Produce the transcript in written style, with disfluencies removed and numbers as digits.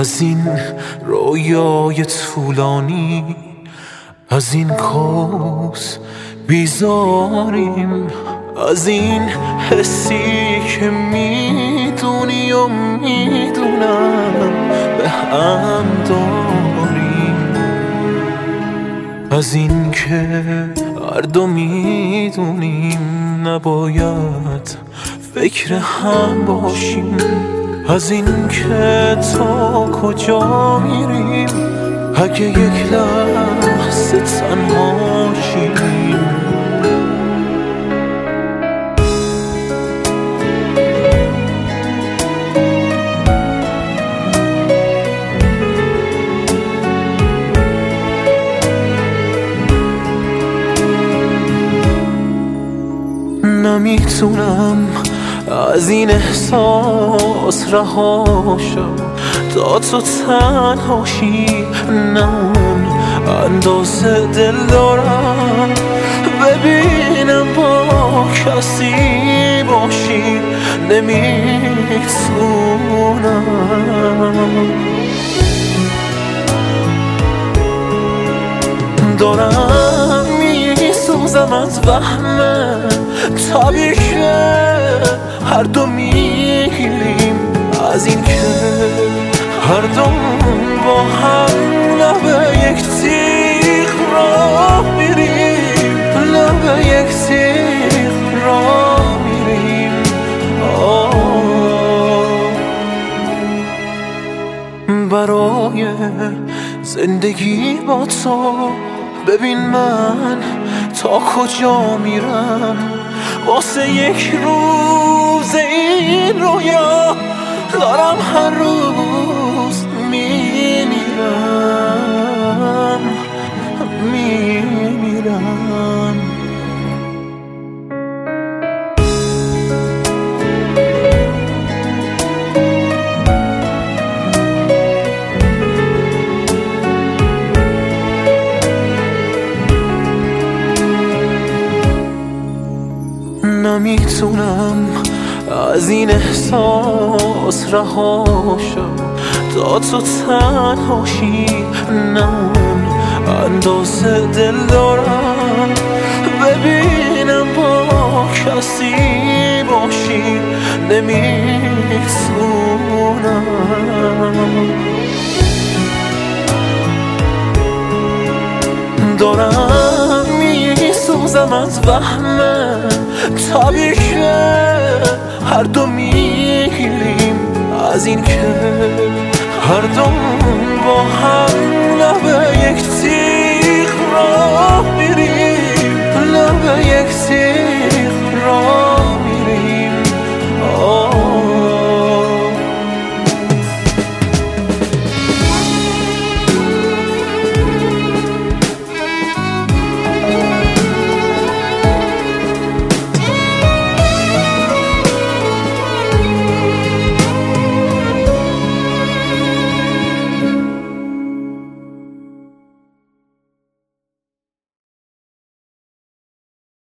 از این رویای طولانی، از این کوس بیزاریم، از این حسی که میدونی و میدونم به هم داریم، از این که هر دو میدونیم نباید فکر هم باشیم، از این که تا کجا میریم اگه یک لحظه تنها شیم. نمیتونم از این احساس رهاشم تا تو تنهاشی، نه اون اندازه دل دارم ببینم با کسی باشی، نمیتونم. دارم میسوزم از وهمه طبیعیه هر دو میگیریم، از این که هر دو با هم لب یک تیغ راه میریم، لب یک تیغ راه میریم. برای زندگی با تو ببین من تا کجا میرم، واسه یک روز این رویا دارم هر روز میمیرم، میمیرم. نمیتونم از این احساس رهاشم تا تو تنهاشی، نه اون اندازه دل دارم ببینم با کسی باشی، نمیتونم. دارم میسوزم از وهمه طبیعیه هر دو میگیریم، از این که هر دو با هم لب یک تیغ راه میریم، لب یک تیغ